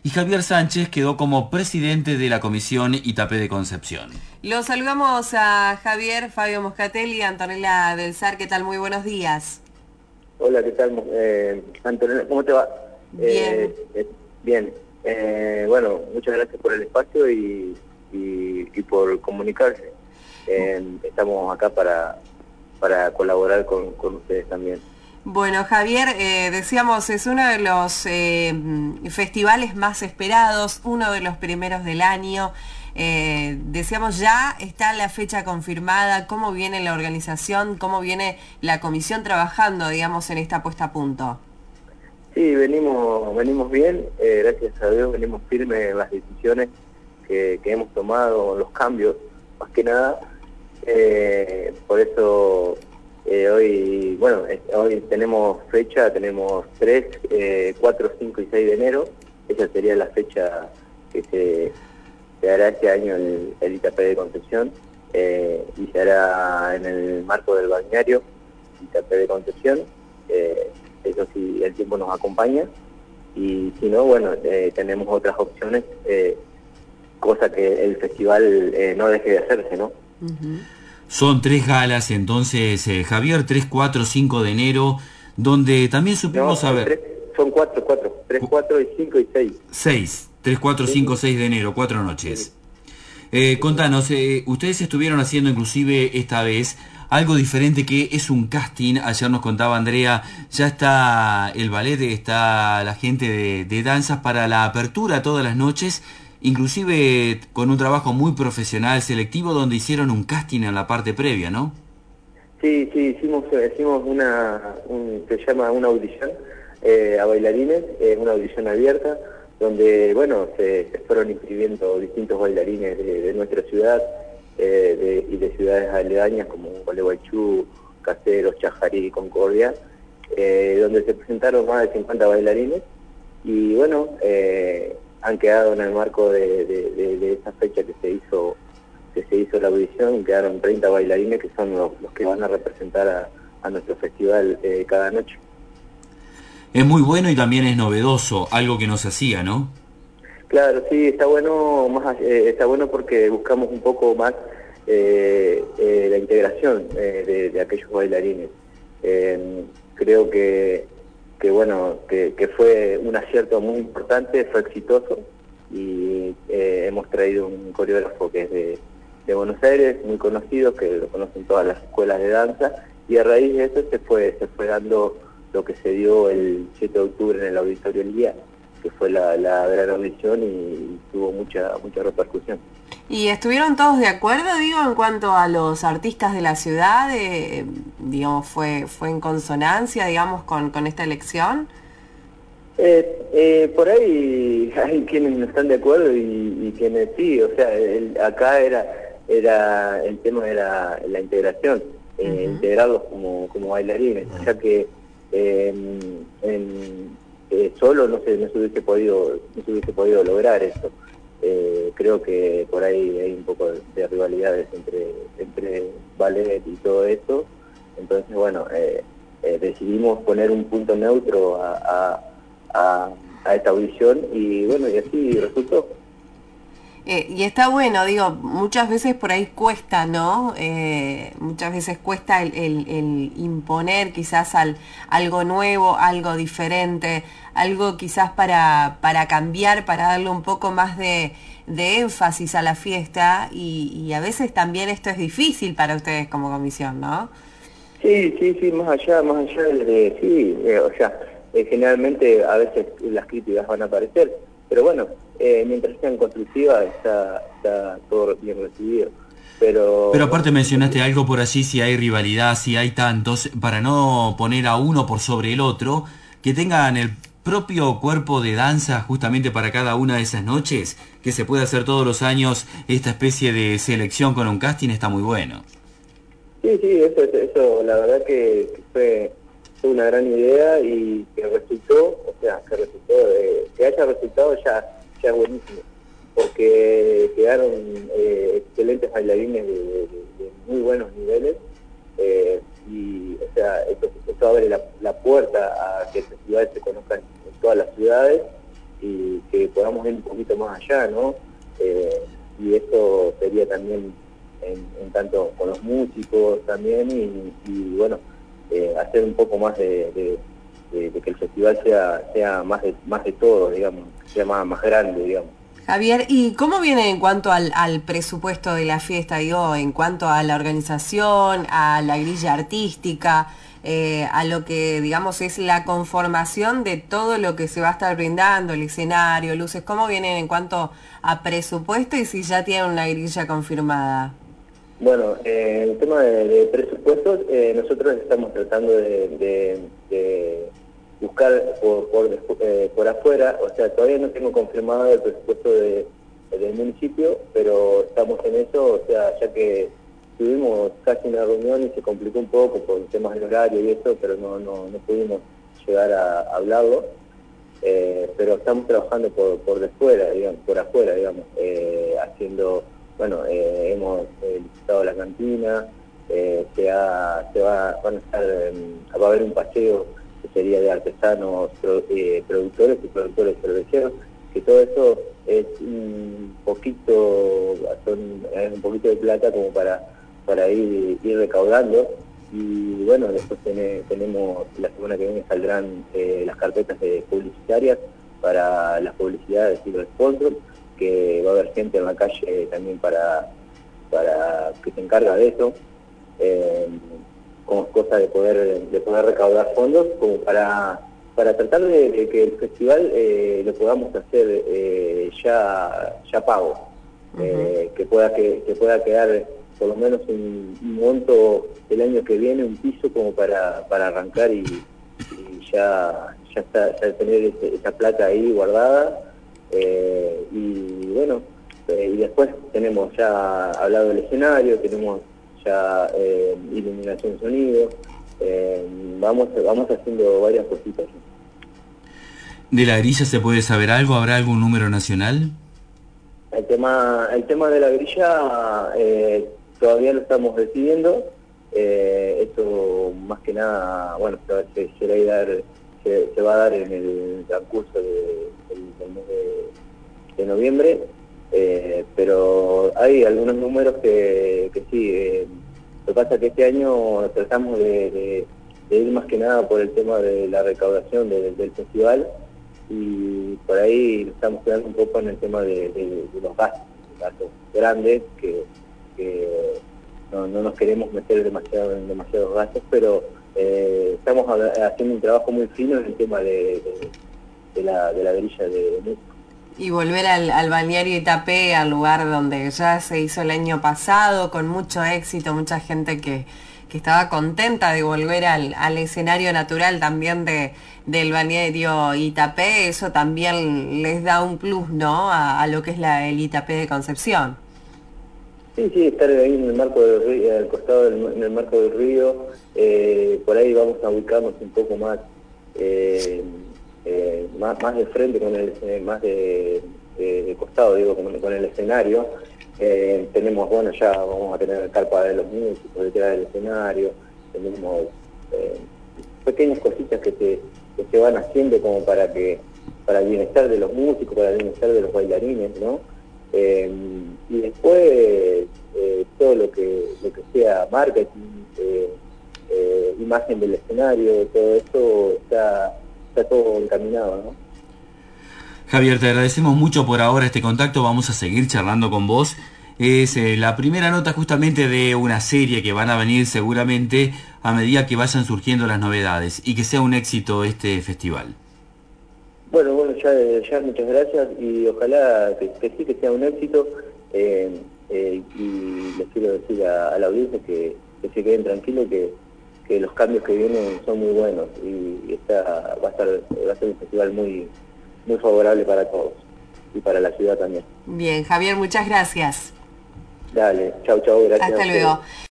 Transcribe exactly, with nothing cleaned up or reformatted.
y Javier Sánchez quedó como presidente de la comisión Itapé de Concepción. Los saludamos a Javier, Fabio Moscatelli, Antonella del Sar. ¿Qué tal? Muy buenos días. Hola, ¿qué tal? Eh, Antonella, ¿cómo te va? Bien. Eh, eh, bien. Eh, bueno, muchas gracias por el espacio y, y, y por comunicarse. Eh, estamos acá para, para colaborar con, con ustedes también. Bueno, Javier, eh, decíamos, es uno de los eh, festivales más esperados, uno de los primeros del año. Eh, decíamos, ya está la fecha confirmada. ¿Cómo viene la organización? ¿Cómo viene la comisión trabajando, digamos, en esta puesta a punto? Sí, venimos venimos bien, eh, gracias a Dios venimos firmes en las decisiones que, que hemos tomado, los cambios, más que nada. Eh, por eso eh, hoy, bueno, hoy tenemos fecha, tenemos tres, eh, cuatro, cinco y seis de enero. Esa sería la fecha que se, se hará este año el, el Itapé de Concepción, eh, y se hará en el marco del balneario Itapé de Concepción. Eh, eso sí, el tiempo nos acompaña, y si no, bueno, eh, tenemos otras opciones, eh, cosa que el festival eh, no deje de hacerse, ¿no? Uh-huh. Son tres galas entonces, eh, Javier, tres, cuatro, cinco de enero, donde también supimos No, saber... tres, son cuatro, cuatro, tres, cuatro y cinco y seis. Seis, tres, cuatro, cinco, seis de enero, cuatro noches. Eh, contanos, eh, ustedes estuvieron haciendo inclusive esta vez algo diferente, que es un casting. Ayer nos contaba Andrea, ya está el ballet, está la gente de, de danzas para la apertura todas las noches, inclusive con un trabajo muy profesional, selectivo, donde hicieron un casting en la parte previa, ¿no? Sí, sí, hicimos, hicimos una, un, se llama una audición eh, a bailarines, eh, una audición abierta, donde, bueno, se, se fueron inscribiendo distintos bailarines de, de nuestra ciudad, eh, de, y de ciudades aledañas como Gualeguaychú, Caseros, Chajarí y Concordia, eh, donde se presentaron más de cincuenta bailarines, y bueno, eh, han quedado en el marco de, de, de, de esa fecha que se hizo que se hizo la audición, quedaron treinta bailarines que son los, los que van a representar a, a nuestro festival eh, cada noche. Es muy bueno y también es novedoso, algo que no se hacía, ¿no? Claro, sí, está bueno, más eh, está bueno porque buscamos un poco más eh, eh, la integración eh, de, de aquellos bailarines. Eh, creo que, que bueno, que, que fue un acierto muy importante, fue exitoso, y eh, hemos traído un coreógrafo que es de, de Buenos Aires, muy conocido, que lo conocen todas las escuelas de danza, y a raíz de eso se fue, se fue dando lo que se dio el siete de octubre en el Auditorio Elía, que fue la, la gran audición, y, y tuvo mucha mucha repercusión. ¿Y estuvieron todos de acuerdo, digo, en cuanto a los artistas de la ciudad? Eh, digamos, fue fue en consonancia, digamos, con, con esta elección. Eh, eh, por ahí hay quienes no están de acuerdo y, y quienes sí, o sea, el, acá era era el tema era la integración, eh, uh-huh. integrarlos como, como bailarines, uh-huh. ya que eh, en, eh, solo no se, no se hubiese podido no se hubiese podido lograr eso. Eh, creo que por ahí hay un poco de, de rivalidades entre entre ballet y todo eso, entonces bueno, eh, eh, decidimos poner un punto neutro a, a A, a esta audición, y bueno, y así resultó. Eh, y está bueno, digo, muchas veces por ahí cuesta, ¿no? Eh, muchas veces cuesta el, el, el imponer quizás al, algo nuevo, algo diferente, algo quizás para, para cambiar, para darle un poco más de, de énfasis a la fiesta, y, y a veces también esto es difícil para ustedes como comisión, ¿no? Sí, sí, sí, más allá, más allá de, sí, eh, o sea, Eh, generalmente a veces las críticas van a aparecer, pero bueno, eh, mientras sean constructivas está, está todo bien recibido. Pero, pero aparte mencionaste algo por allí, si hay rivalidad, si hay tantos, para no poner a uno por sobre el otro, que tengan el propio cuerpo de danza justamente para cada una de esas noches, que se puede hacer todos los años esta especie de selección con un casting, está muy bueno. Sí, sí, eso, eso la verdad que, que fue... fue una gran idea, y que resultó, o sea, que resultó, de, que haya resultado ya, ya es buenísimo, porque quedaron eh, excelentes bailarines de, de, de muy buenos niveles, eh, y o sea, esto, esto abre la, la puerta a que el festival se conozca en, en todas las ciudades, y que podamos ir un poquito más allá, ¿no? Eh, y esto sería también en, en tanto con los músicos también y, y bueno, eh, hacer un poco más de, de, de, de que el festival sea sea más de más de todo, digamos, sea más, más grande, digamos. Javier, ¿y cómo viene en cuanto al, al presupuesto de la fiesta? Digo, en cuanto a la organización, a la grilla artística, eh, a lo que, digamos, es la conformación de todo lo que se va a estar brindando, el escenario, luces. ¿Cómo vienen en cuanto a presupuesto y si ya tienen una grilla confirmada? Bueno, eh, el tema de, de presupuestos, eh, nosotros estamos tratando de, de, de buscar por, por, eh, por afuera, o sea, todavía no tengo confirmado el presupuesto de, del municipio, pero estamos en eso, o sea, ya que tuvimos casi una reunión y se complicó un poco por temas del horario y eso, pero no, no, no pudimos llegar a, a hablarlo, eh, pero estamos trabajando por, por de fuera, digamos, por afuera, digamos, eh, haciendo... Bueno, eh, hemos eh, visitado la cantina, eh, se, ha, se va, van a estar, eh, va a haber un paseo que sería de artesanos, pro, eh, productores y productores cerveceros, que todo eso es un poquito, son, es un poquito de plata como para, para ir, ir recaudando. Y bueno, después tiene, tenemos, la semana que viene saldrán eh, las carpetas de publicitarias para las publicidades y los sponsors, que va a haber gente en la calle también para, para que se encarga de eso, eh, como cosa de poder de poder recaudar fondos, como para para tratar de, de que el festival eh, lo podamos hacer eh, ya ya pago, uh-huh. eh, que pueda que, que pueda quedar por lo menos un, un monto el año que viene, un piso como para, para arrancar y, y ya ya está, ya tener ese, esa plata ahí guardada. Eh, y bueno, eh, y después tenemos ya hablado del escenario, tenemos ya eh, iluminación, sonido, eh, vamos vamos haciendo varias cositas. ¿De la grilla se puede saber algo? ¿Habrá algún número nacional? El tema el tema de la grilla eh, todavía lo estamos decidiendo, eh, esto más que nada, bueno, se, se, se, dar, se, se va a dar en el transcurso de del mes de, de noviembre, eh, pero hay algunos números que, que sí, eh, lo que pasa es que este año tratamos de, de, de ir más que nada por el tema de la recaudación de, del festival y por ahí estamos quedando un poco en el tema de, de, de los gastos, gastos grandes, que, que no, no nos queremos meter demasiado en demasiados gastos, pero eh, estamos haciendo un trabajo muy fino en el tema de, de De la, de la grilla de música. Y volver al, al balneario Itapé, al lugar donde ya se hizo el año pasado, con mucho éxito, mucha gente que, que estaba contenta de volver al, al escenario natural también de, del balneario Itapé, eso también les da un plus, ¿no?, a, a lo que es la, el Itapé de Concepción. Sí, sí, estar ahí en el marco del río, al costado del, en el marco del río, eh, por ahí vamos a ubicarnos un poco más eh, Eh, más, más de frente, con el eh, más de, de, de costado, digo, con, con el escenario. Eh, tenemos, bueno, ya vamos a tener carpa de los músicos detrás del escenario, tenemos eh, pequeñas cositas que se, que se van haciendo como para que para el bienestar de los músicos, para el bienestar de los bailarines, ¿no? Eh, y después eh, todo lo que lo que sea marketing, eh, eh, imagen del escenario, todo eso está está todo encaminado, ¿no? Javier, te agradecemos mucho por ahora este contacto, vamos a seguir charlando con vos. Es eh, la primera nota justamente de una serie que van a venir seguramente a medida que vayan surgiendo las novedades y que sea un éxito este festival. Bueno, bueno, ya, ya muchas gracias y ojalá que, que sí, que sea un éxito, eh, eh, y les quiero decir a, a la audiencia que, que se queden tranquilos, que que los cambios que vienen son muy buenos y está, va a estar, va a ser un festival muy, muy favorable para todos y para la ciudad también. Bien, Javier, muchas gracias. Dale, chau, chau, gracias. Hasta luego.